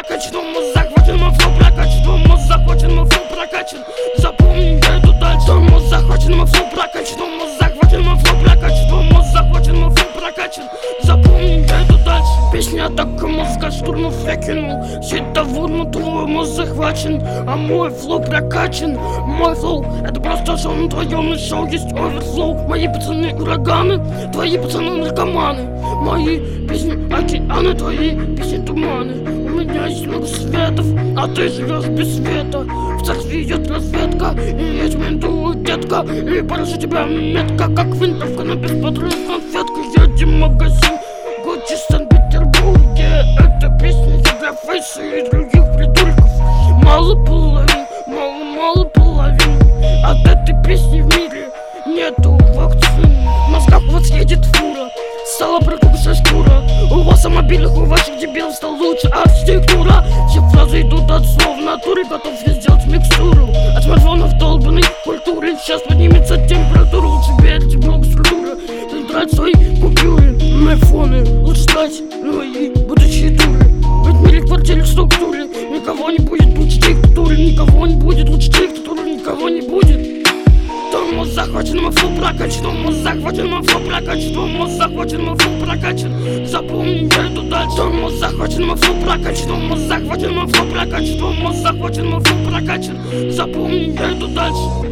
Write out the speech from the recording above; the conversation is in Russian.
прокачан, мой захвачен, мой флоу прокачан, мой захвачен, мой флоу прокачан. Запомни, я иду дальше, мой захвачен, мой флоу прокачан, мой захвачен, мой флоу прокачан, мой захвачен, мой флоу прокачан. Запомни, я иду дальше. Песня атака мозга, штурмов я кинул. Щитовод, но твой мозг захвачен, а мой флоу прокачан. Мой флоу, это просто шоу, на твоем шоу есть оверфлоу. Мои пацаны ураганы, твои пацаны наркоманы. Мои песни океаны, твои песни туманы. У меня есть много светов, а ты живешь без света. В церкви идет разведка, и я рекомендую, детка. И прошу тебя метка, как винтовка на беспотребную конфетку. Едем в магазин Гуччи в Санкт-Петербурге. Эта песня для Фейса и других придурков. Мало половин, мало половин. От этой песни в мире нету вакцин. В мозгах у вас едет фура, стала прокушая шкура. У вас мобильных, у ваших дебилов стал лучше архитектура. Все фразы идут от слов, в натуре готов я сделать микстуру. От смартфонов долбанной культуры сейчас поднимется температура. Лучше верьте в много структуры, трать свои купюры на айфоны. Лучше стать мои будущие туры. Ведь в мире квартире структуры никого не будет лучше диктатуры. Никого не будет лучше диктатуры, никого не будет. Мой захвачен, мой флоу прокачан, мой захвачен, мой флоу прокачан, мой захвачен, мой флоу прокачан. Запомни, я иду дальше. Мой захвачен, мой флоу прокачан, мой захвачен, мой флоу прокачан, мой захвачен, мой флоу прокачан. Запомни, я иду дальше.